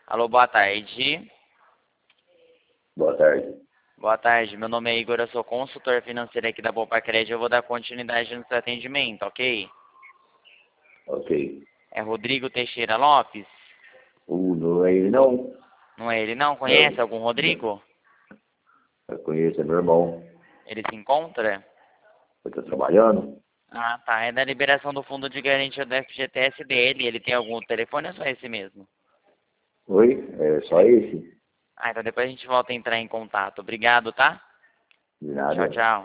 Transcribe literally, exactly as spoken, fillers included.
Alô, boa tarde. Boa tarde. Boa tarde, meu nome é Igor, eu sou consultor financeiro aqui da Poupa Crédito. Eu vou dar continuidade no seu atendimento, ok? Ok. É Rodrigo Teixeira Lopes? Uh, não é ele não. Não é ele não? Eu, Conhece algum Rodrigo? eu conheço, é meu irmão. Ele se encontra? Eu tô trabalhando. Ah, tá. É da liberação do fundo de garantia do F G T S dele. Ele tem algum telefone ou só esse mesmo? Oi? É só esse? Ah, então depois a gente volta a entrar em contato. Obrigado, tá? De Tchau, nada. tchau.